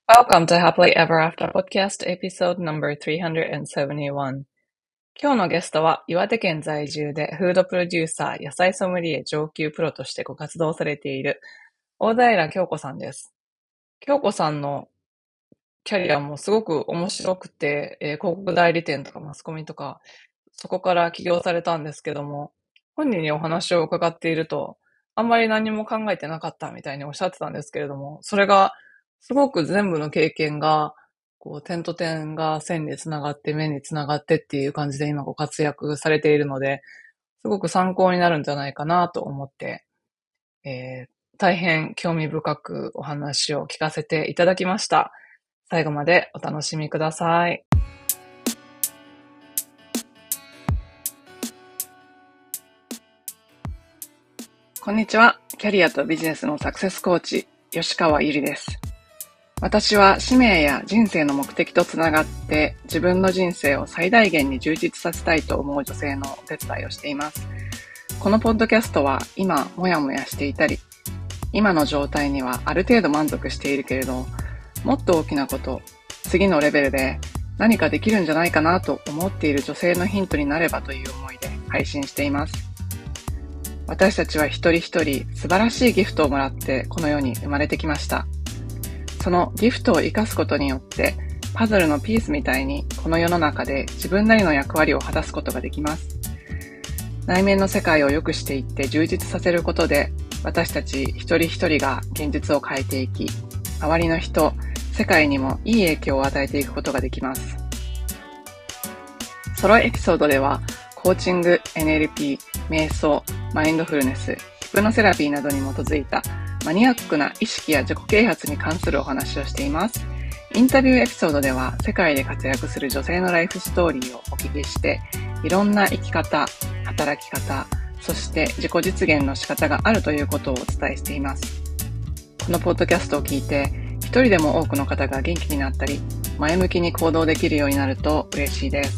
Welcome to Happily Ever After Podcast Episode number 371.今日のゲストは岩手県在住でフードプロデューサー、野菜ソムリエ上級プロとしてご活動されている大平京子さんです。京子さんのキャリアもすごく面白くて、広告代理店とかマスコミとか、そこから起業されたんですけども、本人にお話を伺っていると、あんまり何も考えてなかったみたいにおっしゃってたんですけれども、それがすごく全部の経験が、点と点が線につながって面につながってっていう感じで今ご活躍されているので、すごく参考になるんじゃないかなと思って、大変興味深くお話を聞かせていただきました。最後までお楽しみください。こんにちは。キャリアとビジネスのサクセスコーチ、吉川ゆりです。私は使命や人生の目的とつながって自分の人生を最大限に充実させたいと思う女性のお手伝いをしています。このポッドキャストは今もやもやしていたり、今の状態にはある程度満足しているけれど、もっと大きなこと、次のレベルで何かできるんじゃないかなと思っている女性のヒントになればという思いで配信しています。私たちは一人一人素晴らしいギフトをもらってこの世に生まれてきました。そのギフトを生かすことによってパズルのピースみたいにこの世の中で自分なりの役割を果たすことができます。内面の世界を良くしていって充実させることで私たち一人一人が現実を変えていき、周りの人、世界にもいい影響を与えていくことができます。ソロエピソードではコーチング、NLP、瞑想、マインドフルネス、ヒプノセラピーなどに基づいたマニアックな意識や自己啓発に関するお話をしています。インタビューエピソードでは世界で活躍する女性のライフストーリーをお聞きして、いろんな生き方、働き方、そして自己実現の仕方があるということをお伝えしています。このポッドキャストを聞いて、一人でも多くの方が元気になったり、前向きに行動できるようになると嬉しいです。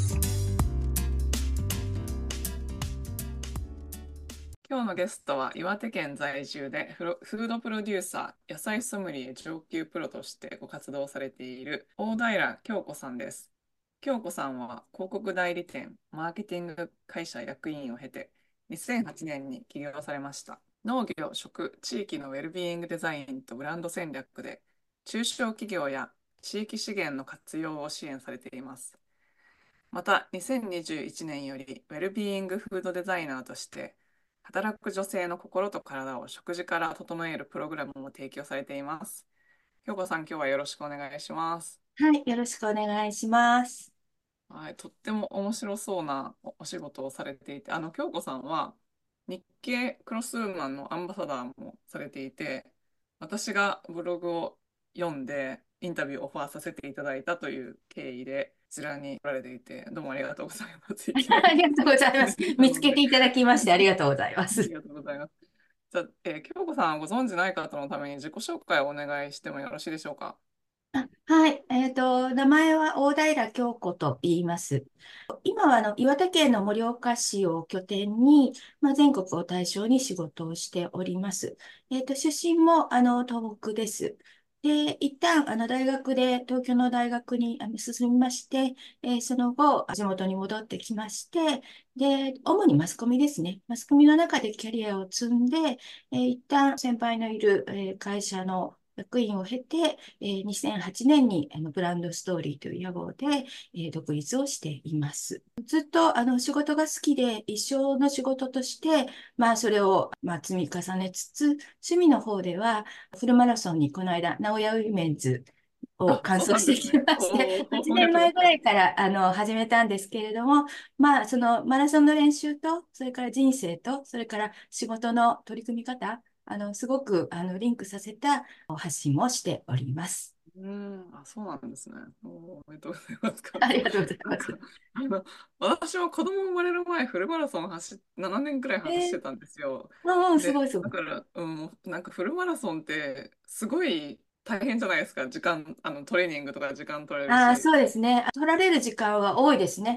今日のゲストは岩手県在住でフードプロデューサー、野菜ソムリエ上級プロとしてご活動されている大平京子さんです。京子さんは広告代理店、マーケティング会社役員を経て2008年に起業されました。農業、食、地域のウェルビーイングデザインとブランド戦略で中小企業や地域資源の活用を支援されています。また、2021年よりウェルビーイングフードデザイナーとして、働く女性の心と体を食事から整えるプログラムも提供されています。京子さん、今日はよろしくお願いします。 はい、よろしくお願いします。 はい、とっても面白そうなお仕事をされていて、京子さんは日経クロスウーマンのアンバサダーもされていて、私がブログを読んでインタビューをオファーさせていただいたという経緯で、こちらに来られていて、どうもありがとうございます。いきなりありがとうございます。見つなので、 けていただきましてありがとうございます。 ありがとうございます。じゃあ、京子さんご存知ない方のために自己紹介をお願いしてもよろしいでしょうか。 はい、名前は大平京子と言います。今は岩手県の盛岡市を拠点に、全国を対象に仕事をしております。出身も東北です。で、一旦大学で東京の大学に進みまして、その後地元に戻ってきまして、で、主にマスコミですね。マスコミの中でキャリアを積んで、一旦先輩のいる、会社の役員を経て、2008年にブランドストーリーという屋号で、独立をしています。ずっと仕事が好きで一生の仕事として、それを積み重ねつつ、趣味の方ではフルマラソンにこの間、名古屋ウィメンズをあ、そう完走してきなんですね。 まして、 おー、 8 ありが年前ぐとうございます。 らいから始めたんですけれども、そのマラソンの練習と、それから人生と、それから仕事の取り組み方、すごくリンクさせた発信をしております。 そうなんですね。おめでとうございます。 ありがとうございなんか、 ます。 あの、私も子供生まれる前、フルマラソン7年くらいえ走ってたんですよ。 すで、 ごいすごい。 だから、なんかフルマラソンってすごい大変じゃないですか。時間、トレーニングとか時間取れるし。 そうですね。取られる時間は多いですね。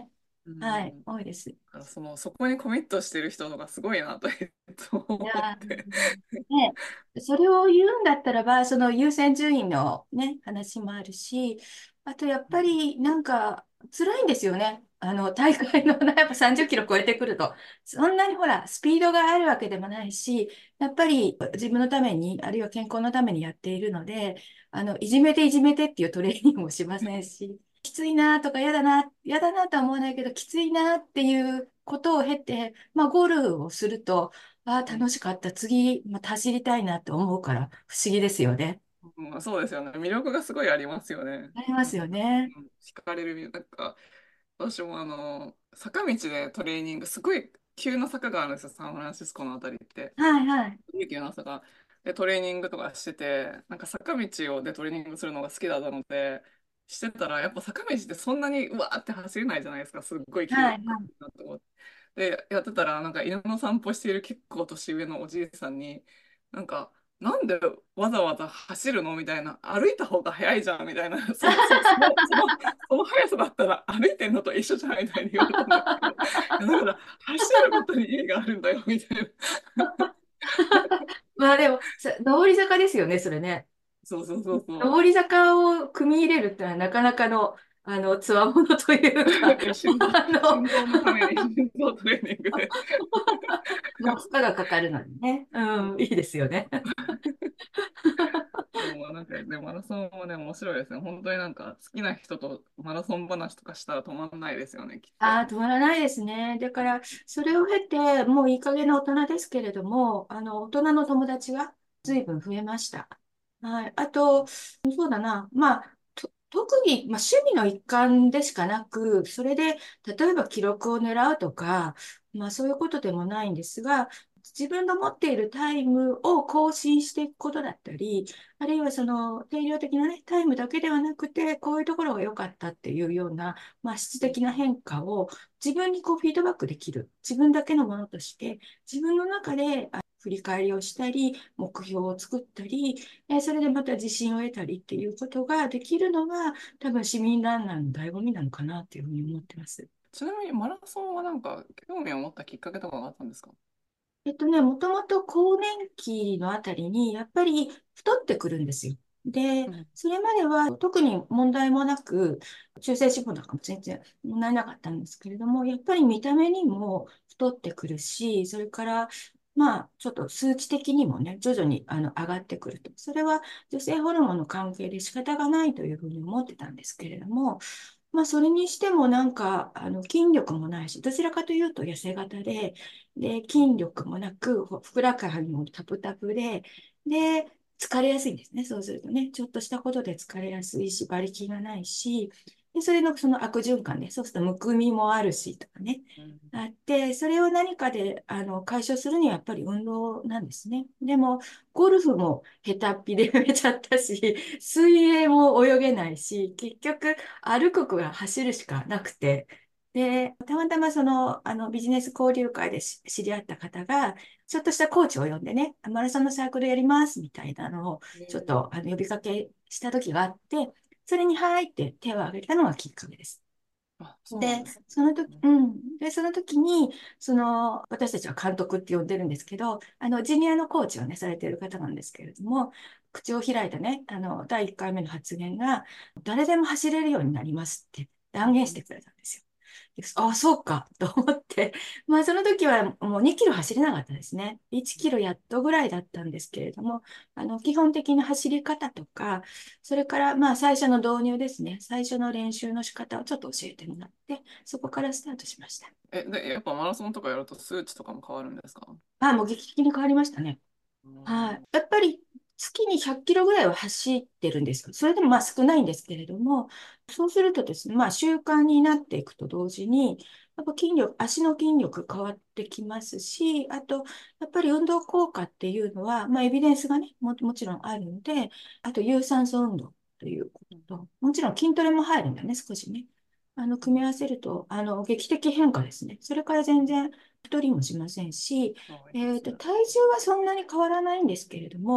うはい、 ん。 多いです。 そこにコミットしてる人のがすごいなといつもいや思って。 ね、それを言うんだったらば、その優先順位のね、話もあるし、あとやっぱりなんか辛いんですよね。大会のやっぱ30キロ超えてくると、そんなにほら、スピードがあるわけでもないし、やっぱり自分のために、あるいは健康のためにやっているので、いじめていじめてっていうトレーニングもしませんし、きついなとか嫌だなとは思わないけど、きついなっていうことを経て、まあ、ゴールをすると、ああ、 うん。 楽しかった。次、また走りたいなって思うから不思議ですよね。 まあ、そうですよね。魅力がすごいありますよね。 ありますよね。 惹かれるなんか、私も坂道でトレーニング、すごい急な坂があるんですよ、サンフランシスコのあたりって。 はいはい。 急な坂。で、トレーニングとかしてて、なんか坂道でトレーニングするのが好きだったので、してたら、やっぱ坂道ってそんなにうわーって走れないじゃないですか、すっごい急はいはい。 なとこ。で、やってたら、なんか犬の散歩している結構年上のおじいさんに、なんか、なんでわざわざ走るのみたいな、歩いた方が早いじゃんみたいな、その速さだったら歩いてんのと一緒じゃんみたいに言われたんですけど、いやだから走ることに意味があるんだよみたいな。 まあでも、上り坂ですよね、それね。 そうそうそうそ上り坂を組み入れるってのはなかなかの、つわものというか、 う。心臓のために心臓トレーニングで。 まあ、負荷がかかるのにね。うん、いいですよね。 もうなんかね、マラソンもね、面白いですね。本当になんか好きな人とマラソン話とかしたら止まんないですよね、きっと。 ああ、止まらないですね。だから、それを経て、もういい加減な大人ですけれども、大人の友達が随分増えました。はい。あと、そうだな。まあ、特に、まあ、趣味の一環でしかなく、それで、例えば記録を狙うとか、まあ、そういうことでもないんですが、自分の持っているタイムを更新していくことだったり、あるいはその定量的なね、タイムだけではなくて、こういうところが良かったっていうような、まあ、質的な変化を自分にこうフィードバックできる。自分だけのものとして、自分の中で振り返りをしたり、目標を作ったり、それでまた自信を得たりっていうことができるのが、多分市民ランナーの醍醐味なのかなっていうふうに思ってます。 ちなみにマラソンはなんか興味を持ったきっかけとかがあったんですか？ もともと更年期のあたりに、やっぱり太ってくるんですよ。で、 うん。 それまでは特に問題もなく、中性脂肪なんかも全然問題なかったんですけれども、やっぱり見た目にも太ってくるし、それから、まあ、ちょっと数値的にもね、徐々に上がってくると。それは女性ホルモンの関係で仕方がないというふうに思ってたんですけれども、まあ、それにしてもなんか、筋力もないし、どちらかというと痩せ型で、筋力もなく、ふくらはぎもタプタプで、疲れやすいんですね。そうするとね、ちょっとしたことで疲れやすいし、馬力がないし、で、それのその悪循環で、そうするとむくみもあるしとかね、 うん。 あって、それを何かで解消するにはやっぱり運動なんですね。でも、ゴルフも下手っぴでやめちゃったし、水泳も泳げないし、結局歩くか走るしかなくて、で、たまたまその、ビジネス交流会で知り合った方が、ちょっとしたコーチを呼んでね、マラソンのサークルやりますみたいなのを、ちょっと呼びかけした時があって、それに入って手を挙げたのがきっかけです。 あ、そうなんで、 ですね。 その時に、私たちは監督って呼んでるんですけど、ジュニアのコーチをね、されている方なんですけれども、口を開いたね、第1回目の発言が、誰でも走れるようになりますって断言してくれたんですよ。あ、そうか、と思って。まあ、その時はもう2キロ走れなかったですね。1キロやっとぐらいだったんですけれども、基本的な走り方とか、それから、まあ、最初の導入ですね。最初の練習の仕方をちょっと教えてもらって、そこからスタートしました。 で、やっぱマラソンとかやると数値とかも変わるんですか？ あ、もう劇的に変わりましたね。 うはい。 ん。 やっぱり月に100キロぐらいは走ってるんですよ。それでもまあ少ないんですけれども、そうするとですね、まあ習慣になっていくと同時に、やっぱ足の筋力変わってきますし、あと、やっぱり運動効果っていうのは、まあエビデンスがね、もちろんあるんで、あと有酸素運動ということと、もちろん筋トレも入るんだね、少しね。組み合わせると、劇的変化ですね。それから全然太りもしませんし、 あ、いいですね。 体重はそんなに変わらないんですけれども、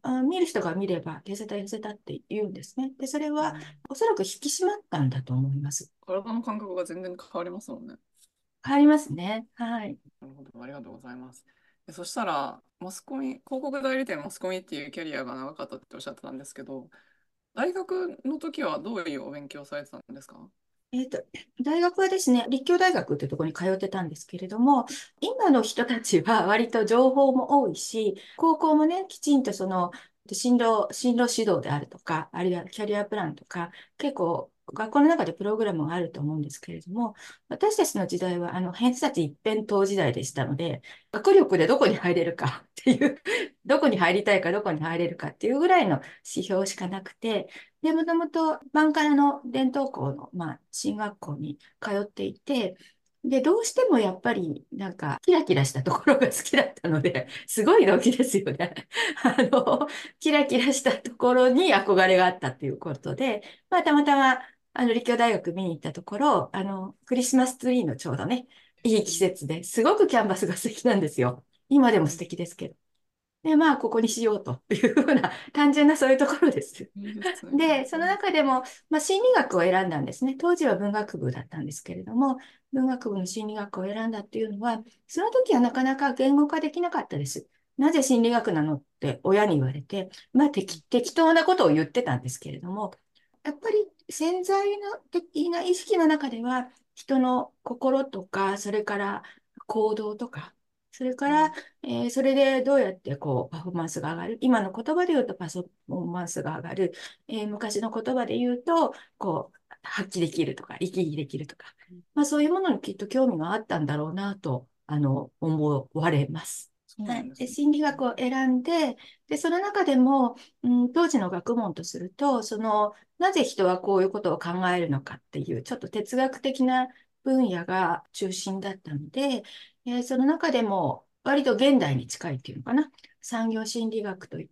見る人が見れば痩せた痩せたって言うんですね。で、それはうん。 おそらく引き締まったんだと思います。 体の感覚が全然変わりますもんね。 変わりますね。はい。 なるほど、ありがとうございます。そしたら、マスコミ、広告代理店マスコミっていうキャリアが長かったっておっしゃってたんですけど、大学の時はどういうお勉強されてたんですか？ えっと、大学はですね、立教大学っていうところに通ってたんですけれども、今の人たちは割と情報も多いし、高校もね、きちんと進路指導であるとか、あるいはキャリアプランとか、結構学校の中でプログラムがあると思うんですけれども、私たちの時代は偏差値一辺倒時代でしたので、学力でどこに入れるかっていう、どこに入りたいかどこに入れるかっていうぐらいの指標しかなくて、で、もともとバンカラの伝統校の、進学校に通っていて、で、どうしてもやっぱり、なんか、キラキラしたところが好きだったので、すごい動機ですよね。あの、キラキラしたところに憧れがあったっていうことで、たまたま、立教大学見に行ったところ、クリスマスツリーのちょうどね、いい季節ですごくキャンバスが素敵なんですよ。今でも素敵ですけど。で、ここにしようというふうな、単純なそういうところです。 いいですね。 で、その中でも、心理学を選んだんですね。当時は文学部だったんですけれども、文学部の心理学を選んだっていうのは、その時はなかなか言語化できなかったです。なぜ心理学なのって親に言われて、適当なことを言ってたんですけれども、やっぱり潜在的な意識の中では、人の心とか、それから行動とか、それから、それでどうやってこうパフォーマンスが上がる。今の言葉で言うとパフォーマンスが上がる。昔の言葉で言うと、こう、発揮できるとか、生き生きできるとか。そういうものにきっと興味があったんだろうなと、思われます。 そうはい。で、 なんですね。 心理学を選んで、で、その中でも、当時の学問とすると、なぜ人はこういうことを考えるのかっていう、ちょっと哲学的な分野が中心だったので、その中でも、割と現代に近いっていうのかな。産業心理学といって、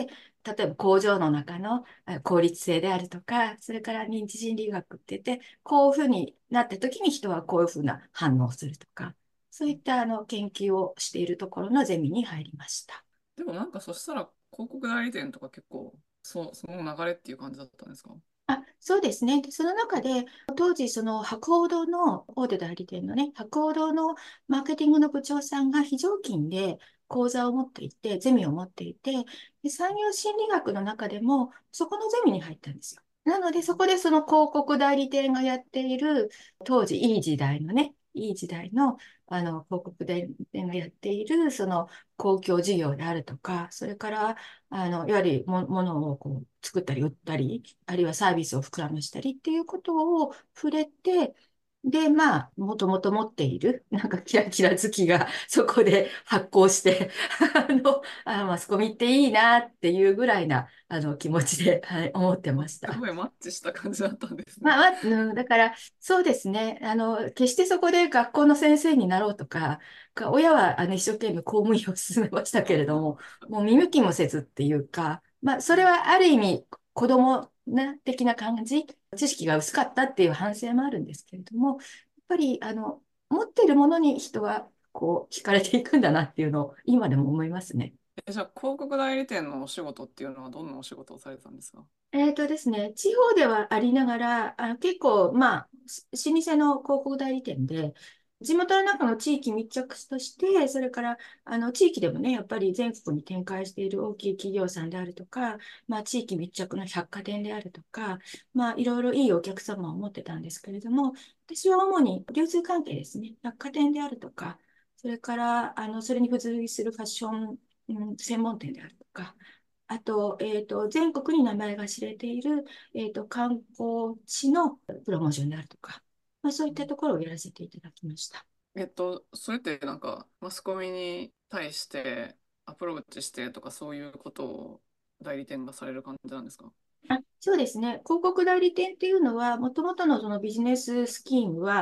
例えば工場の中の効率性であるとか、それから認知心理学って言って、こういうふうになった時に人はこういうふうな反応をするとか、そういった研究をしているところのゼミに入りました。 でもなんかそしたら広告代理店とか結構その流れっていう感じだったんですか？ そうですね。で、その中で、当時、その博報堂の大手代理店のね、博報堂のマーケティングの部長さんが非常勤で講座を持っていて、ゼミを持っていて、で、産業心理学の中でも、そこのゼミに入ったんですよ。なので、そこでその広告代理店がやっている、当時いい時代の、広告代理店がやっている、その公共事業であるとか、それから、やはりものをこう作ったり売ったり、あるいはサービスを膨らましたりっていうことを触れて、で、もともと持っている、なんかキラキラ好きがそこで発酵して、マスコミっていいなっていうぐらいな、気持ちで、はい、思ってました。 すごいマッチした感じだったんですね。 だから、そうですね。決してそこで学校の先生になろうとか、親は一生懸命公務員を進めましたけれども、もう見向きもせずっていうか、それはある意味、子供な的な感じ、知識が薄かったっていう反省もあるんですけれども、やっぱり、持ってるものに人は、こう、惹かれていくんだなっていうのを、今でも思いますね。 じゃあ広告代理店のお仕事っていうのはどんなお仕事をされてたんですか？ ですね、地方ではありながら、結構、老舗の広告代理店で、地元の中の地域密着として、それから、地域でもね、やっぱり全国に展開している大きい企業さんであるとか、地域密着の百貨店であるとか、いろいろいいお客様を持ってたんですけれども、私は主に流通関係ですね、百貨店であるとか、それから、それに付随するファッション、専門店であるとか、あと、全国に名前が知れている、観光地のプロモーションであるとか、そういったところをやらせていただきました。 それってなんかマスコミに対してアプローチしてとかそういうことを代理店がされる感じなんですか？ そうですね。広告代理店っていうのは、もともとのそのビジネススキームは、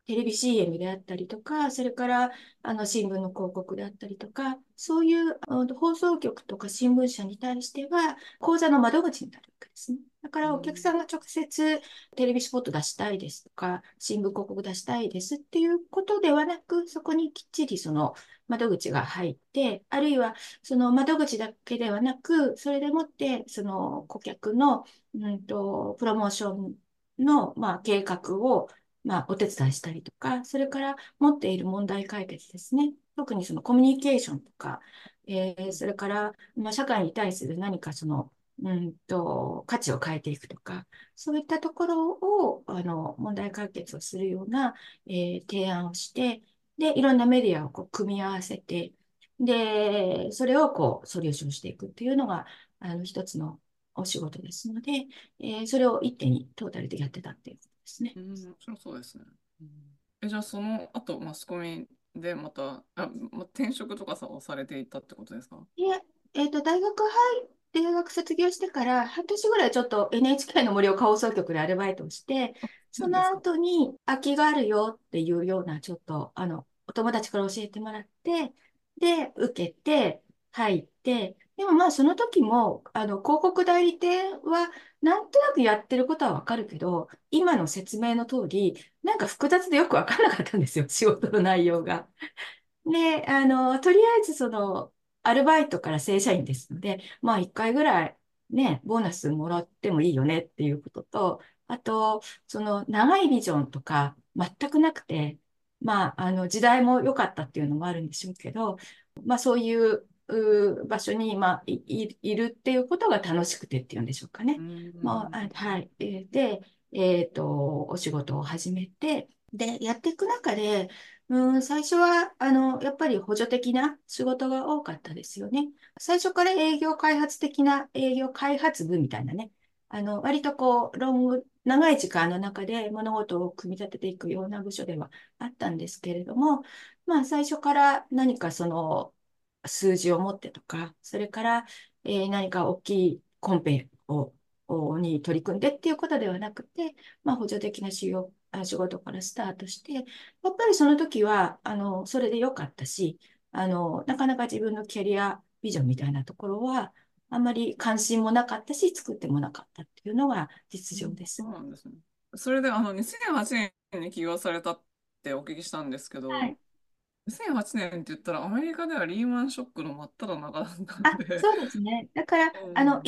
テレビ CM であったりとか、それから新聞の広告であったりとか、そういう放送局とか新聞社に対しては、講座の窓口になるわけですね。だからお客さんが直接テレビスポット出したいですとか、新聞広告出したいですっていうことではなく、そこにきっちりその窓口が入って、あるいはその窓口だけではなく、それでもってその顧客の、プロモーションの、計画をお手伝いしたりとか、それから持っている問題解決ですね。特にそのコミュニケーションとか、それから、社会に対する何かその、価値を変えていくとか、そういったところを、問題解決をするような、提案をして、で、いろんなメディアをこう組み合わせて、で、それをこう、ソリューションしていくっていうのが、一つのお仕事ですので、それを一手にトータルでやってたっていうことですね。 面白そうですね。じゃあその後、マスコミでまた、転職とかをされていたってことですか？ で、大学卒業してから半年ぐらいちょっと NHK の盛岡放送局でアルバイトをして、そのそうですか。 後に空きがあるよっていうようなちょっと、お友達から教えてもらって、で、受けて、入って、でもその時も、広告代理店は、なんとなくやってることはわかるけど、今の説明の通り、なんか複雑でよくわかんなかったんですよ、仕事の内容が。で、とりあえずその、アルバイトから正社員ですので、一回ぐらいね、ボーナスもらってもいいよねっていうことと、あと、その長いビジョンとか全くなくて、時代も良かったっていうのもあるんでしょうけど、そういう場所に、いるっていうことが楽しくてっていうんでしょうかね。はい。で、お仕事を始めて、で、やっていく中で、最初は、やっぱり補助的な仕事が多かったですよね。最初から営業開発的な営業開発部みたいなね。割とこう、長い時間の中で物事を組み立てていくような部署ではあったんですけれども、最初から何かその数字を持ってとか、それから、何か大きいコンペに取り組んでっていうことではなくて、補助的な仕事からスタートして、やっぱりその時は、それで良かったし、なかなか自分のキャリアビジョンみたいなところは、あんまり関心もなかったし、作ってもなかったっていうのが実情です。 そうなんですね。それで2008年に起業されたってお聞きしたんですけど、 はい。 2008年って言ったらアメリカではリーマンショックの真っ只中だったので、 そうですね。だから、 うん。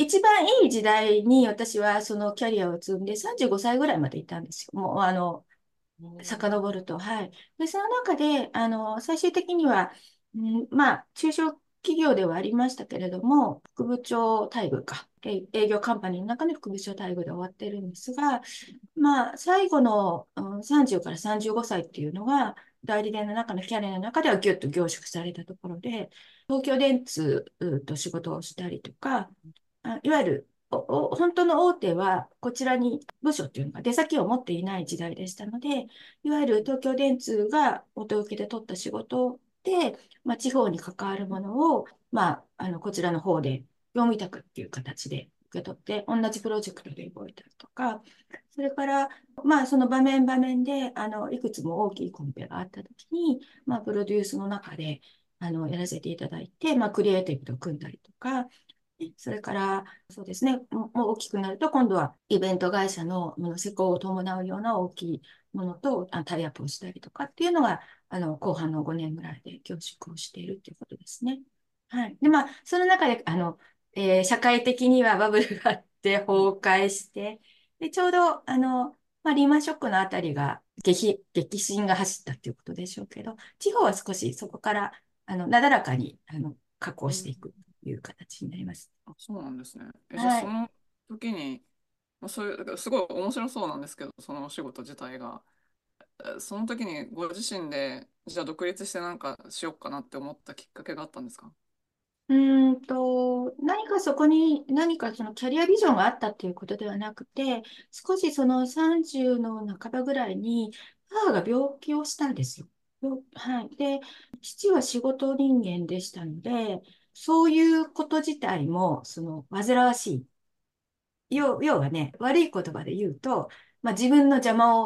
一番いい時代に私はそのキャリアを積んで35歳ぐらいまでいたんですよ。もう、遡ると。はい。で、その中で、最終的には、中小企業ではありましたけれども、副部長待遇か。営業カンパニーの中で副部長待遇で終わってるんですが、最後の、30から35歳っていうのが、代理店の中のキャリアの中ではギュッと凝縮されたところで、東京電通と仕事をしたりとか、いわゆる本当の大手はこちらに部署っていうのが出先を持っていない時代でしたので、いわゆる東京電通が元請けで取った仕事で、地方に関わるものを、こちらの方で業務委託っていう形で受け取って、同じプロジェクトで動いたりとか、それから、その場面場面で、いくつも大きいコンペがあったときに、プロデュースの中で、やらせていただいて、クリエイティブと組んだりとか、それから、そうですね、もう大きくなると、今度はイベント会社の施工を伴うような大きいものとタイアップをしたりとかっていうのが、後半の5年ぐらいで凝縮をしているということですね。はい。で、その中で、社会的にはバブルがあって崩壊して、で、ちょうど、リーマンショックのあたりが激震が走ったっていうことでしょうけど、地方は少しそこから、なだらかに、確保うん。 していくという形になります。 そうなんですね。じゃあはい。 その時に、そういう、だからすごい面白そうなんですけど、そのお仕事自体が。その時にご自身で、じゃあ独立してなんかしようかなって思ったきっかけがあったんですか？ 何かそこに、何かそのキャリアビジョンがあったっていうことではなくて、少しその30の半ばぐらいに、母が病気をしたんですよ。はい。で、父は仕事人間でしたので、そういうこと自体も、煩わしい。要はね、悪い言葉で言うと、自分の邪魔を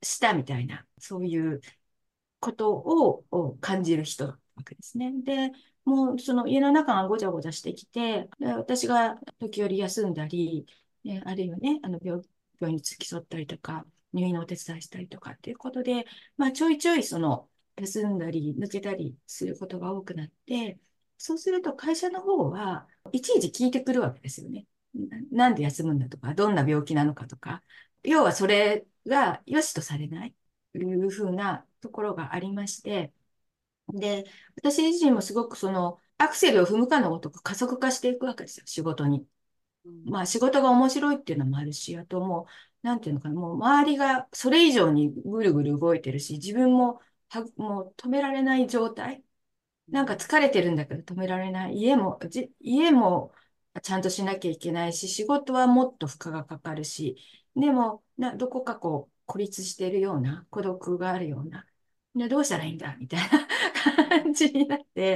したみたいな、そういうことを感じる人なわけですね。で、もうその家の中がごちゃごちゃしてきて、で私が時折休んだり、あるいはね、病院に付き添ったりとか、入院のお手伝いしたりとかっていうことで、まあちょいちょいその休んだり抜けたりすることが多くなって、そうすると会社の方はいちいち聞いてくるわけですよね。なんで休むんだとか、どんな病気なのかとか、要はそれが良しとされない。いうふうなところがありまして、で、私自身もすごくそのアクセルを踏むかのごとく加速化していくわけですよ、仕事に。 うん。 まあ仕事が面白いっていうのもあるし、あともう、なんていうのかな、もう周りがそれ以上にぐるぐる動いてるし、自分ももう止められない状態。なんか疲れてるんだけど止められない。家もちゃんとしなきゃいけないし、仕事はもっと負荷がかかるし、でも、どこかこう、孤立しているような、孤独があるような、どうしたらいいんだみたいな感じになって、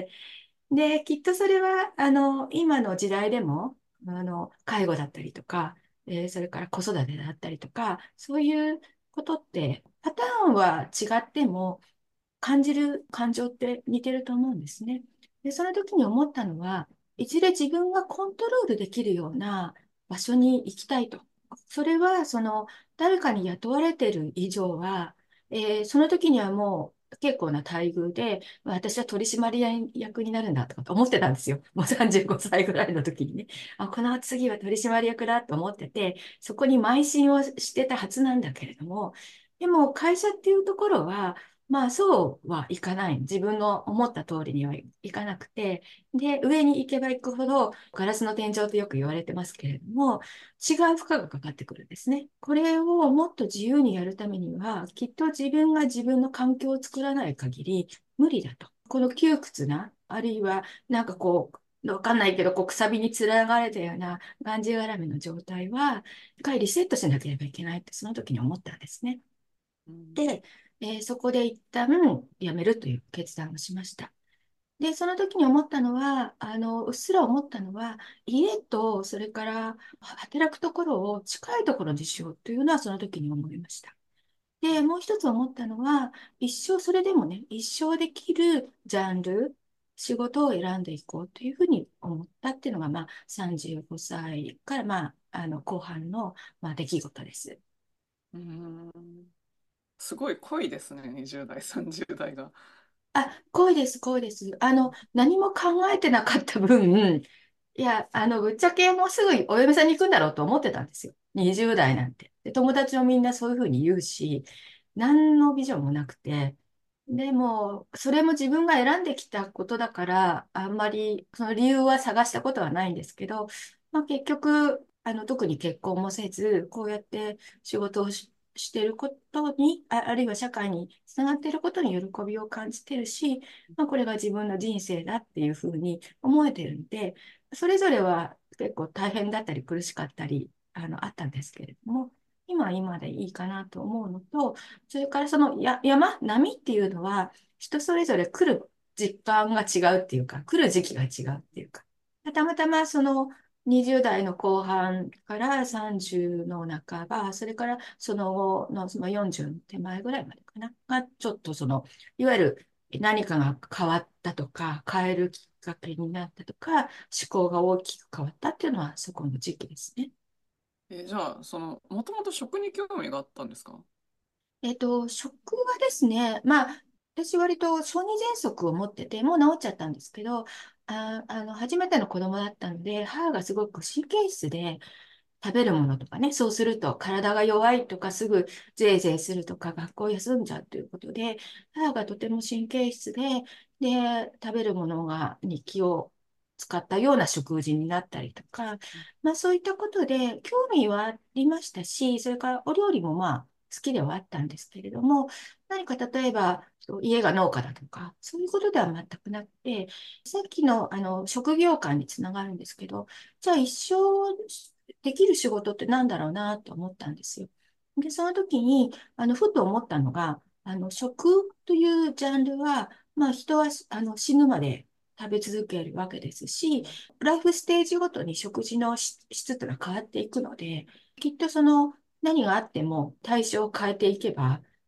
で、きっとそれは、今の時代でも、介護だったりとか、それから子育てだったりとか、そういうことって、パターンは違っても、感じる感情って似てると思うんですね。で、その時に思ったのは、いずれ自分がコントロールできるような場所に行きたいと。それは、誰かに雇われている以上は、その時にはもう結構な待遇で、私は取締役になるんだとか思ってたんですよ。もう35歳ぐらいの時にね。この次は取締役だと思ってて、そこに邁進をしてたはずなんだけれども、でも会社っていうところは、まあそうはいかない。自分の思った通りにはいかなくて、で、上に行けば行くほど、ガラスの天井とよく言われてますけれども、違う負荷がかかってくるんですね。これをもっと自由にやるためには、きっと自分が自分の環境を作らない限り無理だと。この窮屈な、あるいはなんかこう、わかんないけど、こう、くさびにつらがれたようながんじがらめの状態は、一回リセットしなければいけないって、その時に思ったんですね。 うん。 で、そこで一旦辞めるという決断をしました。で、その時に思ったのは、うっすら思ったのは、家と、それから働くところを近いところにしようというのは、その時に思いました。で、もう一つ思ったのは、それでもね、一生できるジャンル、仕事を選んでいこうというふうに思ったっていうのが、まあ、35歳から、まあ、後半の、まあ、出来事です。 うん。すごい濃いですね、20代、30代が。 濃いです、濃いです。何も考えてなかった分、いや、ぶっちゃけもうすぐお嫁さんに行くんだろうと思ってたんですよ。20代なんて。で、友達もみんなそういうふうに言うし、何のビジョンもなくて。でも、それも自分が選んできたことだから、あんまりその理由は探したことはないんですけど、まあ、結局、特に結婚もせず、こうやって仕事をしていることに、あるいは社会につながっていることに喜びを感じてるし、まあ、これが自分の人生だっていうふうに思えてるんで、それぞれは結構大変だったり苦しかったり、あったんですけれども、今は今でいいかなと思うのと、それからその波っていうのは、人それぞれ来る実感が違うっていうか、来る時期が違うっていうか、たまたまその20代の後半から30の半ば、それからその後のその40の手前ぐらいまでかな、がちょっといわゆる何かが変わったとか、変えるきっかけになったとか、思考が大きく変わったっていうのはそこの時期ですね。 じゃあ、もともと食に興味があったんですか？ 食はですね、まあ、私割と小児喘息を持ってて、もう治っちゃったんですけど、初めての子供だったので、母がすごく神経質で、食べるものとかね、そうすると体が弱いとかすぐゼーゼーするとか学校休んじゃうということで、母がとても神経質で、食べるものに気を使ったような食事になったりとか、まあそういったことで興味はありましたし、それからお料理もまあ好きではあったんですけれども、何か例えば家が農家だとか、そういうことでは全くなくて、さっきの職業観につながるんですけど、じゃあ一生できる仕事ってなんだろうなと思ったんですよ。で、その時に、ふと思ったのが、食というジャンルは、まあ人は死ぬまで食べ続けるわけですし、ライフステージごとに食事の質というのは変わっていくので、きっと何があっても対象を変えていけば、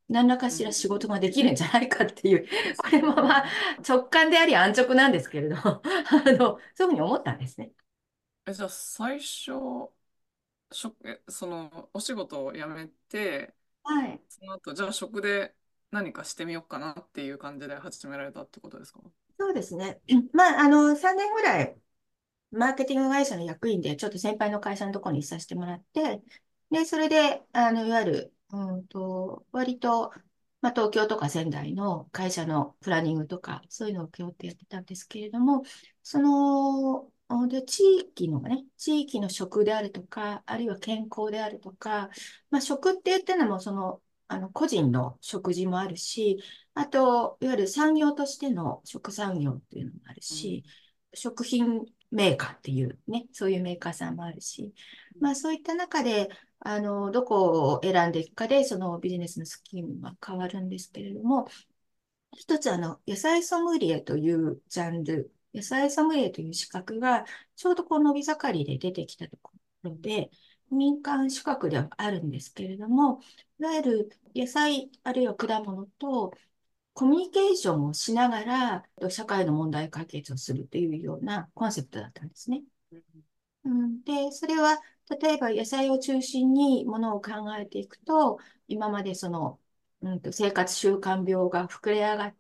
何らかうん。 しら仕事ができるんじゃないかっていう、これもまあそうね。 直感であり安直なんですけれど、そういうふうに思ったんですね。 じゃあ最初、そのお仕事を辞めて、 はい。 その後、じゃあ職で何かしてみようかなっていう感じで始められたってことですか？ そうですね。まあ、3年ぐらいマーケティング会社の役員で、ちょっと先輩の会社のところにいさせてもらって、で、それで、いわゆる、割と、まあ、東京とか仙台の会社のプランニングとか、そういうのを請け負ってやってたんですけれども、で、地域の食であるとか、あるいは健康であるとか、まあ、食って言ってるのも、個人の食事もあるし、あと、いわゆる産業としての食産業っていうのもあるうん。 し、食品メーカーっていうね、そういうメーカーさんもあるし、まあそういった中で、どこを選んでいくかで、そのビジネスのスキームは変わるんですけれども、一つ野菜ソムリエというジャンル、野菜ソムリエという資格が、ちょうどこう伸び盛りで出てきたところで、民間資格ではあるんですけれども、いわゆる野菜あるいは果物とコミュニケーションをしながら、社会の問題解決をするというようなコンセプトだったんですね。うん、で、それは、例えば野菜を中心にものを考えていくと、今まで生活習慣病が膨れ上がって、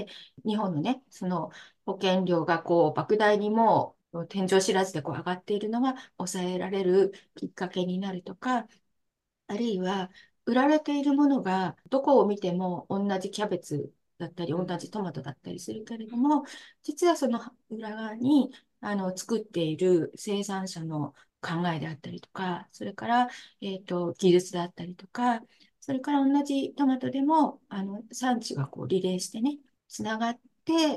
日本のね、その保険料がこう、莫大にもう天井知らずでこう上がっているのが抑えられるきっかけになるとか、あるいは、売られているものが、どこを見ても同じキャベツだったり、同うん。 じトマトだったりするけれども、実はその裏側に、作っている生産者の考えであったりとか、それから、技術だったりとか、それから同じトマトでも、産地がこうリレーしてね、つながって、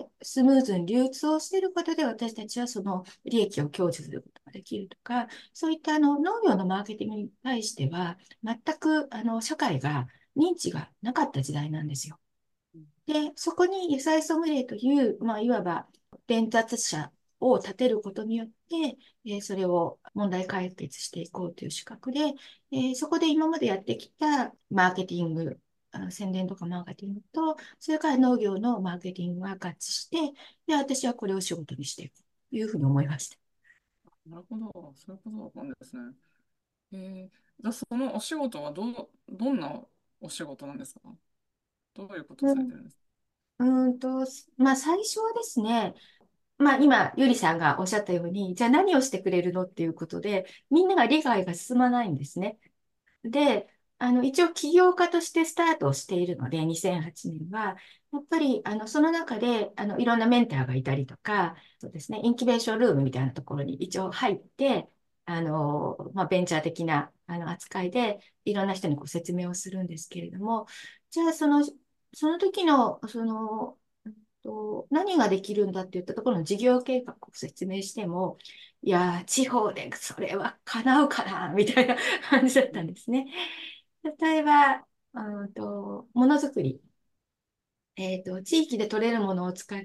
スムーズに流通をしていることで、私たちはその利益を享受することができるとか、そういった農業のマーケティングに対しては、全く社会が認知がなかった時代なんですよ。で、そこに野菜ソムリエという、まあ、いわば伝達者を立てることによって、それを問題解決していこうという資格で、そこで今までやってきたマーケティング、宣伝とかマーケティングと、それから農業のマーケティングが合致して、で、私はこれを仕事にしていくというふうに思いました。 なるほど。そういうことなんですね。じゃあそのお仕事はどんなお仕事なんですか？どういうことをうんされてるんですか？ まあ、最初はですね、まあ、今、ゆりさんがおっしゃったように、じゃあ何をしてくれるのっていうことで、みんなが理解が進まないんですね。で、一応起業家としてスタートをしているので、2008年は、やっぱり、その中で、いろんなメンターがいたりとか、そうですね、インキュベーションルームみたいなところに一応入って、まあ、ベンチャー的な、扱いで、いろんな人にこう説明をするんですけれども、じゃあ、その時の、何ができるんだって言ったところの事業計画を説明しても、いやー、地方でそれは叶うかな、みたいな感じだったんですね。例えば、ものづくり。地域で取れるものを使って、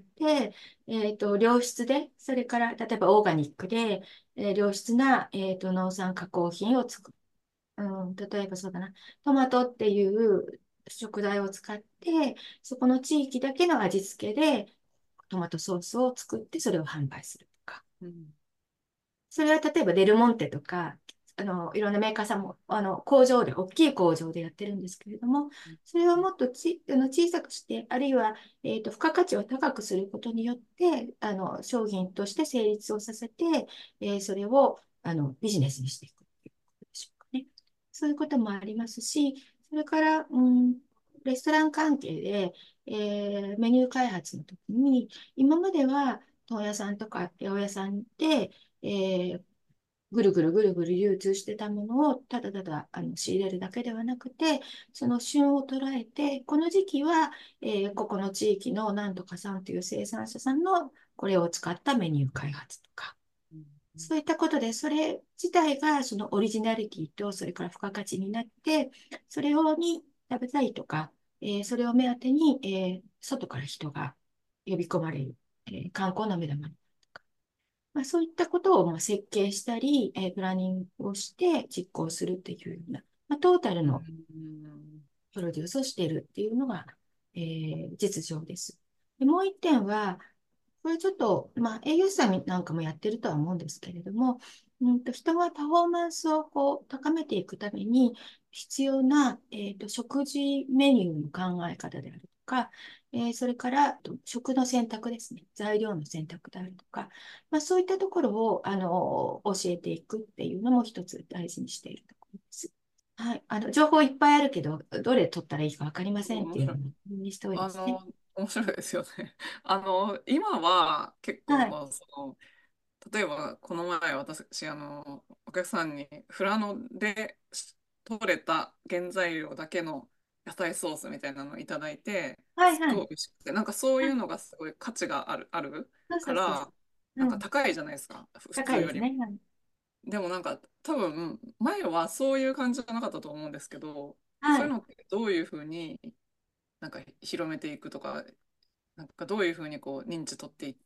良質で、それから、例えばオーガニックで、良質な、農産加工品を作る。例えばそうだな、トマトっていう食材を使って、そこの地域だけの味付けで、トマトソースを作って、それを販売するとか。 うん。 それは例えばデルモンテとか、いろんなメーカーさんも、大きい工場でやってるんですけれども、それをもっと小さくして、あるいは、付加価値を高くすることによって、商品として成立をさせて、それを、ビジネスにしていくっていうことでしょうかね。そういうこともありますし、それから、レストラン関係で、メニュー開発の時に、今までは、問屋さんとか八百屋さんで、えーぐるぐるぐるぐる流通してたものをただただ仕入れるだけではなくて、その旬を捉えて、この時期は、ここの地域のなんとかさんという生産者さんのこれを使ったメニュー開発とか、 うん。 そういったことで、それ自体がそのオリジナリティと、それから付加価値になって、それをに食べたいとか、それを目当てに、外から人が呼び込まれる、観光の目玉に。まあ、そういったことをまあ設計したり、プランニングをして実行するっていうような、まあ、トータルうのん。 プロデュースをしているっていうのが、実情です。で、もう一点は、これちょっと、まあ、営業士さんなんかもやってるとは思うんですけれども、人がパフォーマンスをこう高めていくために必要な、食事メニューの考え方であるとか、それから食の選択ですね。材料の選択であるとか、まあ、そういったところを教えていくっていうのも一つ大事にしているところです。はい。情報いっぱいあるけど、どれ取ったらいいかわかりませんっていうの面白い。 にしておいてですね。 面白いですよね。今は結はい。 構、例えば、この前私、お客さんに富良野で取れた原材料だけの野菜ソースみたいなのをいただいて、 はいはい。 すっごい美味しくて、なんかそういうのがすごい価値があるそうそうそうそから、 う。うん。 なんか高いじゃないですか、普通よりも。 高いですね。はい。 でもなんか多分、前はそういう感じじゃなかったと思うんですけど、 はい。 そういうのってどういうふうになんか広めていくとか、なんかどういうふうにこう認知取っていって、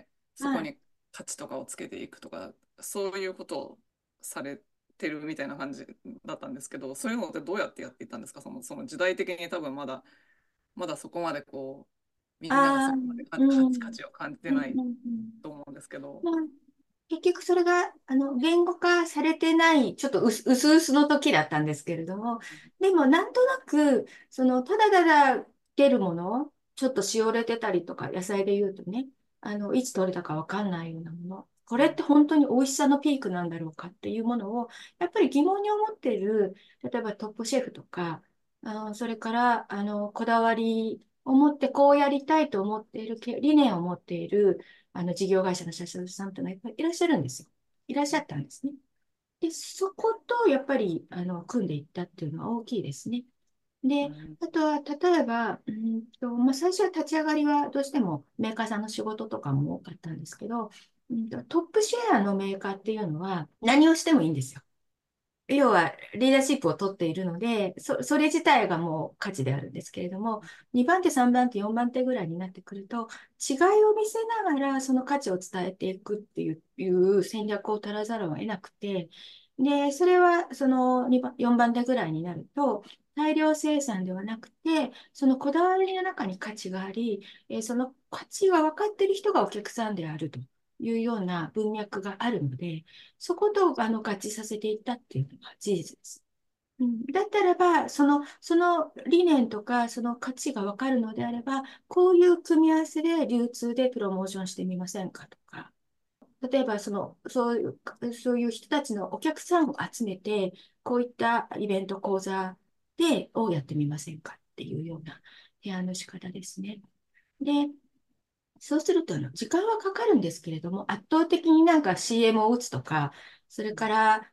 そこはい。 に価値とかをつけていくとか、そういうことをされてるみたいな感じだったんですけど、そういうのってどうやってやっていったんですか？その時代的に多分まだそこまでこう、みんながああ、 そこまでうん。 価値を感じてうん。 ないうん。うん。 と思うんですけど。 まあ、結局それが、言語化されてない、ちょっとうすうすの時だったんですけれども、でもなんとなく、ただただ出るもの、ちょっとしおれてたりとか、野菜で言うとね、いつ取れたかわかんないようなもの、これって本当に美味しさのピークなんだろうかっていうものを、やっぱり疑問に思っている、例えばトップシェフとか、それから、こだわりを持ってこうやりたいと思っている、理念を持っている、事業会社の社長さんっていうのはいっぱいいらっしゃるんですよ。いらっしゃったんですね。で、そことやっぱり、組んでいったっていうのは大きいですね。で、 うん。 あとは、例えば、まあ、最初は立ち上がりはどうしてもメーカーさんの仕事とかも多かったんですけど、トップシェアのメーカーっていうのは何をしてもいいんですよ。要はリーダーシップを取っているので、それ自体がもう価値であるんですけれども、2番手、3番手、4番手ぐらいになってくると、違いを見せながらその価値を伝えていくっていう戦略を取らざるを得なくて、で、それはその2番、4番手ぐらいになると、大量生産ではなくて、そのこだわりの中に価値があり、その価値が分かっている人がお客さんであるというような文脈があるので、そこと合致させていったっていうのが事実です。だったらば、その理念とか、その価値がわかるのであれば、こういう組み合わせで流通でプロモーションしてみませんかとか、例えばそういう人たちのお客さんを集めて、こういったイベント講座をやってみませんかっていうような提案の仕方ですね。で、そうすると、時間はかかるんですけれども、圧倒的になんか CM を打つとか、それから、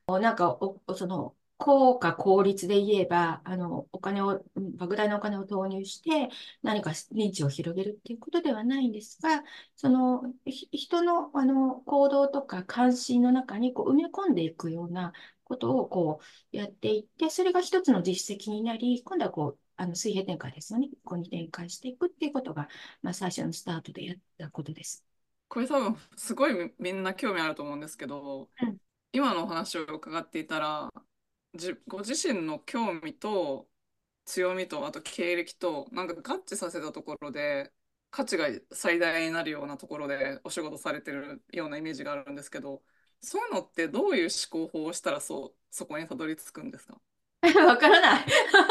なんか効果効率で言えば、莫大なお金を投入して、何か認知を広げるっていうことではないんですが、人の、行動とか関心の中に埋め込んでいくようなことをやっていって、それが一つの実績になり、今度は水平展開ですよね。ここに展開していくっていうことが、まあ、最初のスタートでやったことです。 これ多分すごいみんな興味あると思うんですけど、 うん。 今のお話を伺っていたら、ご自身の興味と強みと、あと経歴と、なんか合致させたところで、価値が最大になるようなところでお仕事されてるようなイメージがあるんですけど、そういうのってどういう思考法をしたらそこにたどり着くんですか？ わからない。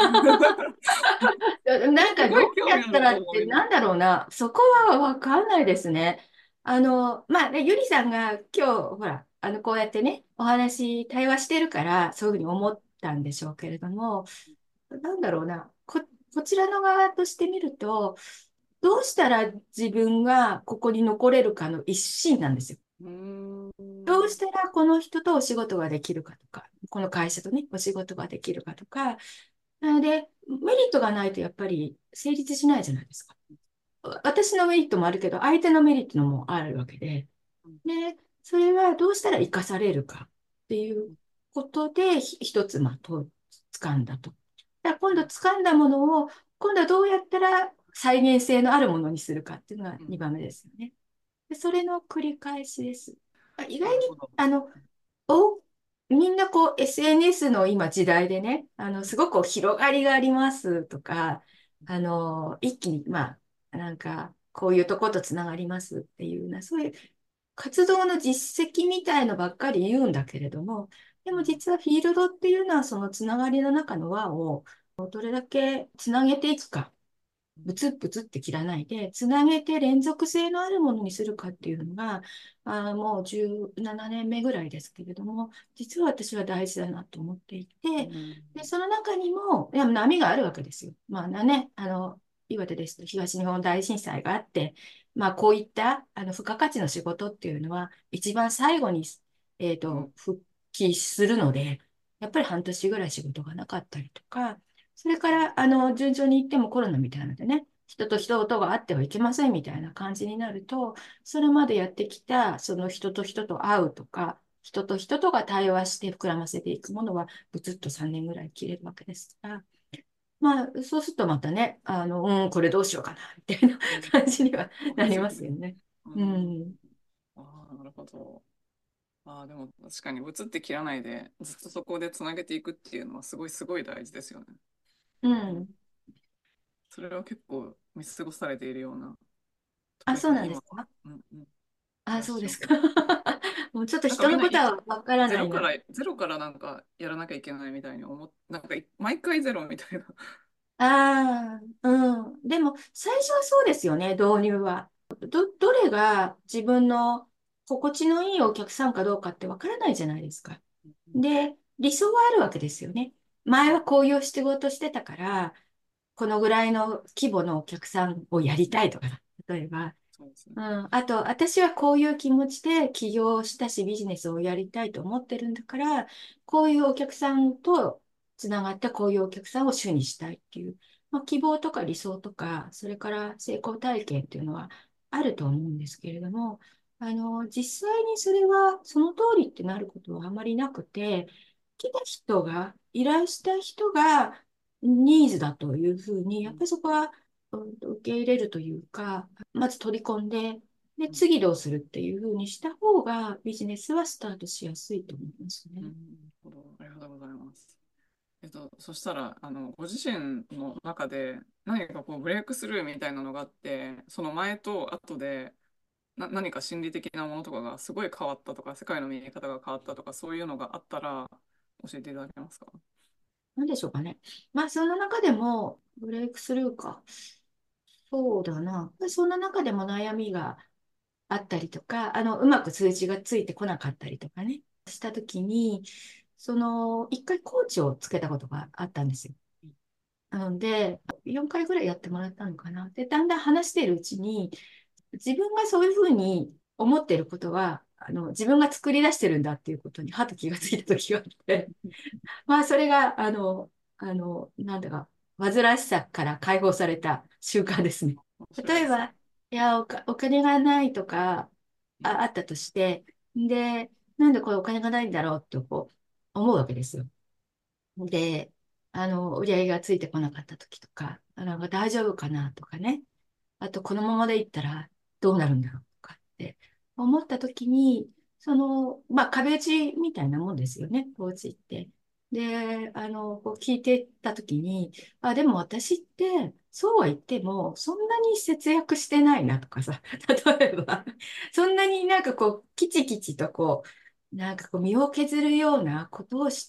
なんかどうすごい興やった味あるとらってなん思います。 だろうな。そこはわかんないですね。まあね、ゆりさんが今日、ほら、こうやってね、対話してるから、そういうふうに思ったんでしょうけれども、なんだろうな。こちらの側としてみると、どうしたら自分がここに残れるかの一心なんですよ。 うーどうん。 したらこの人とお仕事ができるかとか、この会社とね、お仕事ができるかとか、なので、メリットがないとやっぱり成立しないじゃないですか。私のメリットもあるけど、相手のメリットもあるわけで、で、それはどうしたら生かされるかっていうことで、一つ、掴んだと。だから今度掴んだものを、今度はどうやったら再現性のあるものにするかっていうのがうん。 2番目ですよね。で、それの繰り返しです。意外に、 なるほど。 あの、大みんなこう SNS の今時代でね、すごくこう広がりがありますとか、一気に、まあ、なんか、こういうとことつながりますっていうような、そういう活動の実績みたいのばっかり言うんだけれども、でも実はフィールドっていうのはそのつながりの中の輪をどれだけつなげていくか。ブツブツって切らないで、つなげて連続性のあるものにするかっていうのが、もう17年目ぐらいですけれども、実は私は大事だなと思っていて、で、その中にも、いや波があるわけですよ。まあね、岩手ですと東日本大震災があって、まあこういった付加価値の仕事っていうのは、一番最後に、復帰するので、やっぱり半年ぐらい仕事がなかったりとか、それから、順調に行ってもコロナみたいなのでね、人と人とがあってはいけませんみたいな感じになると、それまでやってきた、その人と人と会うとか、人と人とが対話して膨らませていくものは、ぶつっと3年ぐらい切れるわけですから、まあ、そうするとまたね、これどうしようかな、みたいなうん。 感じにはそうなりですよね。 ますよね。 ううん。 ん。 ああ、なるほど。ああ、でも確かに移って切らないで、ずっとそこでつなげていくっていうのはすごい大事ですよね。うん。 うん。 それは結構見過ごされているような、 あ、そう特に今は、 なんですか？ 気あ、 がします。 そうですか。もうちょっとなんかみんない人のことはわからないな。 ゼロからなんかやらなきゃいけないみたいになんか毎回ゼロみたいな。 ああ、うん。でも、最初はそうですよね、導入は。どれが自分の心地のいいお客さんかどうかってわからないじゃないですか。で、理想はあるわけですよね。前はこういう仕事してたから、このぐらいの規模のお客さんをやりたいとか、例えば、 そうですね。 うん、あと、私はこういう気持ちで起業したし、ビジネスをやりたいと思ってるんだから、こういうお客さんとつながったこういうお客さんを主にしたいっていう、まあ、希望とか理想とか、それから成功体験っていうのはあると思うんですけれども、実際にそれはその通りってなることはあまりなくて、来た人が、依頼した人がニーズだというふうに、やっぱりそこは受け入れるというか、まず取り込んで、で、 うん。 次どうするっていうふうにした方がビジネスはスタートしやすいと思いますね。 うん。なるほど。ありがとうございます。そしたら、ご自身の中で何かこうブレイクスルーみたいなのがあって、その前と後で何か心理的なものとかがすごい変わったとか、世界の見え方が変わったとか、そういうのがあったら教えていただけますか？ なんでしょうかね。まあ、その中でもブレイクスルーか。そうだな。そんな中でも悩みがあったりとか、うまく数字がついてこなかったりとかね、したときに、一回コーチをつけたことがあったんですよ。なので、4回ぐらいやってもらったのかな。で、だんだん話しているうちに、自分がそういうふうに思っていることは、自分が作り出してるんだっていうことに、はっと気がついた時があって、まあ、それが、なんだか、煩わしさから解放された習慣ですね。 面白いですね。 例えば、いや、お金がないとか、 うん。 あったとして、で、なんでこれお金がないんだろうってこう思うわけですよ。で、売り上げがついてこなかった時とか、なんか大丈夫かなとかね。あと、このままでいったらどうなるんだろうとかって思った時に、まあ、壁打ちみたいなもんですよね、コーチって。で、こう聞いてた時に、あ、でも私って、そうは言っても、そんなに節約してないなとかさ、例えば、そんなになんかこう、キチキチとこう、なんかこう、身を削るようなことをして、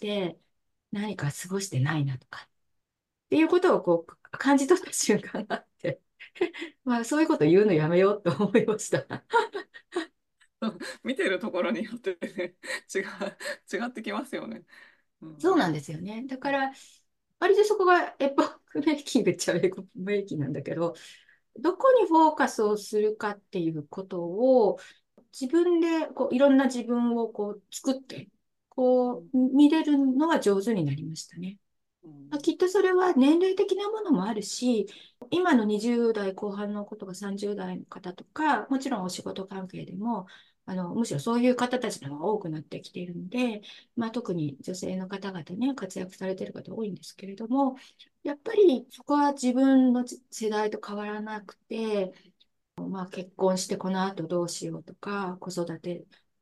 何か過ごしてないなとか、っていうことをこう、感じ取った瞬間があって、まあ、そういうこと言うのやめようと思いました。 見てるところによってね、違ってきますよね。うん。 そうなんですよね。だから、割とそこがエポックメイキングっちゃエポックメイキングなんだけど、どこにフォーカスをするかっていうことを、自分でこういろんな自分をこう作って、こうん。 う見れるのが上手になりましたね。 うん。 まあきっとそれは年齢的なものもあるし、今の20代後半の子とか30代の方とか、もちろんお仕事関係でも、むしろそういう方たちの方が多くなってきているので、まあ、特に女性の方々ね、活躍されている方多いんですけれども、やっぱりそこは自分の世代と変わらなくて、まあ、結婚してこの後どうしようとか、子育て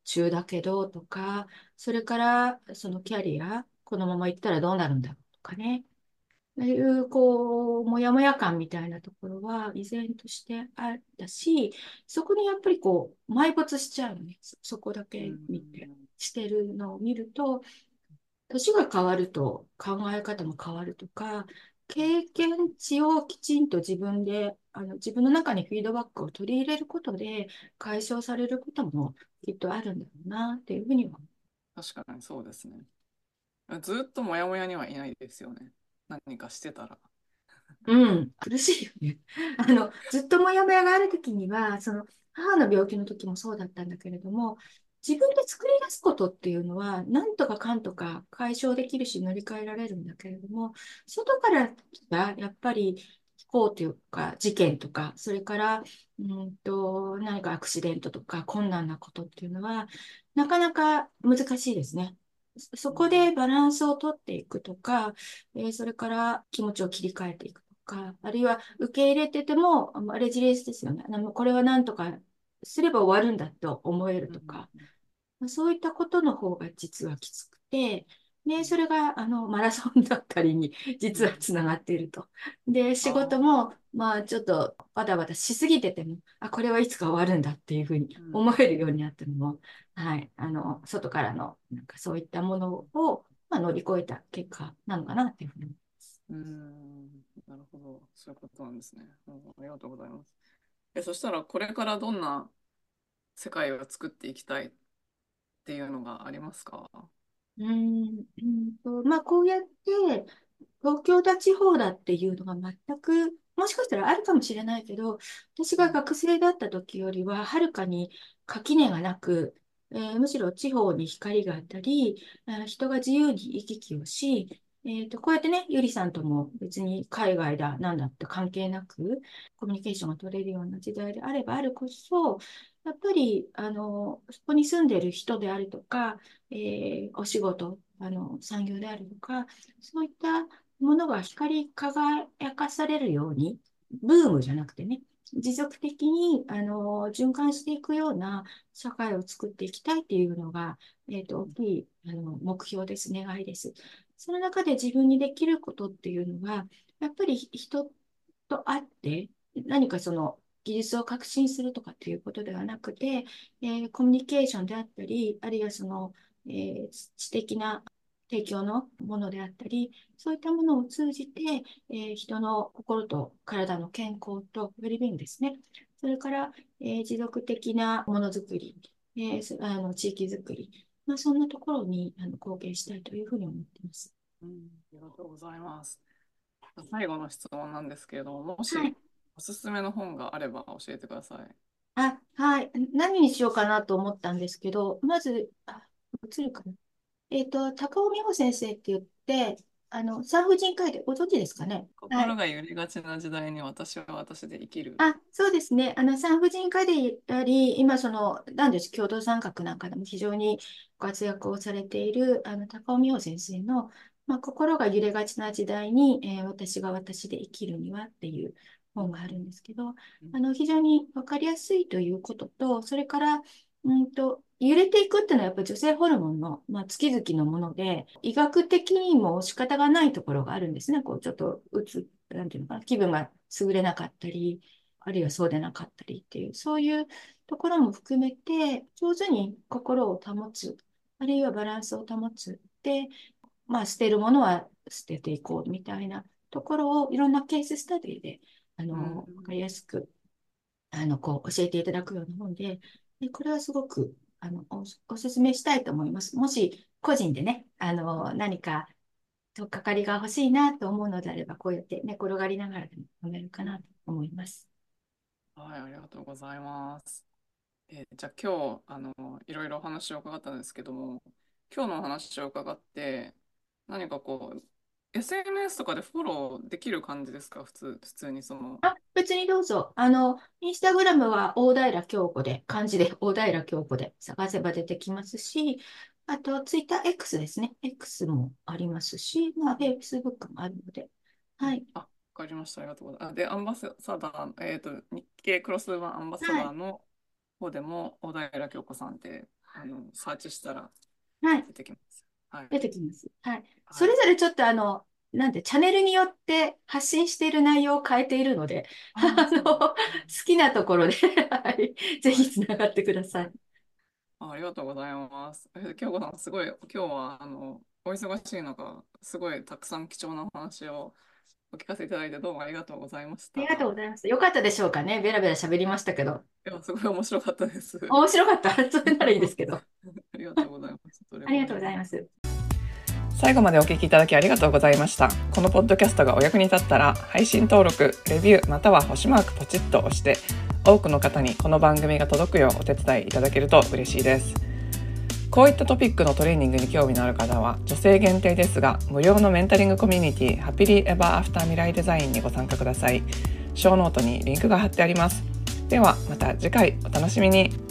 中だけどとか、それからそのキャリア、このまま行ったらどうなるんだろうとかね。いう、もやもや感みたいなところは依然としてあったし、そこにやっぱり埋没しちゃうのね。そこだうけ見て、 ん。 してるのを見ると、年が変わると考え方も変わるとか、経験値をきちんと自分で、自分の中にフィードバックを取り入れることで解消されることもきっとあるんだろうなっていうふうには。 確かにそうですね。ずっともやもやにはいないですよね。何かしてたら。 うん、苦しいよね。ずっともやもやがあるときには、母の病気の時もそうだったんだけれども、自分で作り出すことっていうのは、なんとかかんとか解消できるし乗り換えられるんだけれども、外からがやっぱり不幸というか、事件とか、それから、何かアクシデントとか困難なことっていうのは、なかなか難しいですね。そこうん。 でバランスをとっていくとか、それから気持ちを切り替えていくとか、あるいは受け入れてても、レジリエンスですよね。これは何とかすれば終わるんだと思えるうん。 とか、そういったことの方が実はきつくて、で、それがマラソンだったりにうん。 実はつながっていると。で、仕事ああ。 も、まあちょっとバタバタしすぎてても、これはいつか終わるんだっていうふうにうん。 思えるようになったのも、はい、外からの、なんかそういったものを、乗り越えた結果なのかなっていうふうに思います。 うん。なるほど。そういうことなんですね。うん、ありがとうございます。そしたら、これからどんな世界を作っていきたいっていうのがありますか？ こうやって、東京だ地方だっていうのが全く、もしかしたらあるかもしれないけど、私うん。 が学生だった時よりは、はるかに垣根がなく、むしろ地方に光があったり、人が自由に行き来をし、こうやってね、ゆりさんとも別に海外だ、なんだって関係なく、コミュニケーションが取れるような時代であればあるこそ、やっぱり、そこに住んでる人であるとか、お仕事、産業であるとか、そういったものが光り輝かされるように、ブームじゃなくてね、持続的に循環していくような社会を作っていきたいっていうのが、大きい目標です、願いです。その中で自分にできることっていうのは、やっぱり人と会って、何かその技術を革新するとかっていうことではなくて、コミュニケーションであったり、あるいは知的な提供のものであったり、そういったものを通じて、人の心と体の健康とウェルビーイングですね。それから、持続的なものづくり、地域づくり、そんなところに貢献したいというふうに思っています。 うん、ありがとうございます。最後の質問なんですけれども、もはい。 しおすすめの本があれば教えてください。 はい。何にしようかなと思ったんですけど、まず、映るかな。高尾美穂先生って言って、産婦人科医でご存知ですかね。はい。 心が揺れがちな時代に私は私で生きる。 そうですね。産婦人科であり、今、男女共同参画なんかでも非常にご活躍をされている、高尾美穂先生の、心が揺れがちな時代に、私が私で生きるにはっていううん。 本があるんですけど、 うん。 非常にわかりやすいということと、それから、揺れていくっていうのはやっぱり女性ホルモンの、月々のもので、医学的にも仕方がないところがあるんですね。ちょっとなんていうのかな、気分が優れなかったり、あるいはそうでなかったりっていう、そういうところも含めて、上手に心を保つ、あるいはバランスを保つ。で、捨てるものは捨てていこうみたいなところをいろんなケーススタディで、 うん。 わかりやすく、教えていただくような本で、これはすごく、お勧めしたいと思います。もし、個人でね、何か、とっかかりが欲しいなと思うのであれば、こうやって寝転がりながらでも読めるかうん。 なと思います。 はい、ありがとうございます。じゃあ今日いろいろお話を伺ったんですけども、今日のお話を伺って何かSNS とかでフォローできる感じですか？普通に別にどうぞ。インスタグラムは大平京子で、漢字で大平京子で探せば出てきますし、あと、ツイッター X ですね。X もありますし、フェイスブックもあるので。はい。 わかりました。ありがとうございます。で、アンバサダー、日経クロスワンアンバサはい。 ダーの方でも小平京子さんってサーチしたらはい。 出てきます。はい。 出てきます。はい。そはい。 れぞれちょっとなんで、チャンネルによって発信している内容を変えているので、 ああ、そうなんです。 好きなところではい、ぜはい。 ひつながってください。 ありがとうございます。京子さん、すごい、今日は、お忙しい中、すごいたくさん貴重なお話をお聞かせいただいて、どうもありがとうございましありがとうた。 ございます。よかったでしょうかね。ベラベラ喋りましたけど。 いや、すごい面白かったです。 面白かった。それならいいですけど。 ありがとうございます。それありがとうもです。 ございます。 最後までお聞きいただきありがとうございました。このポッドキャストがお役に立ったら、配信登録、レビュー、または星マークポチッと押して、多くの方にこの番組が届くようお手伝いいただけると嬉しいです。こういったトピックのトレーニングに興味のある方は、女性限定ですが、無料のメンタリングコミュニティ、ハピリエバーアフター未来デザインにご参加ください。ショーノートにリンクが貼ってあります。ではまた次回お楽しみに。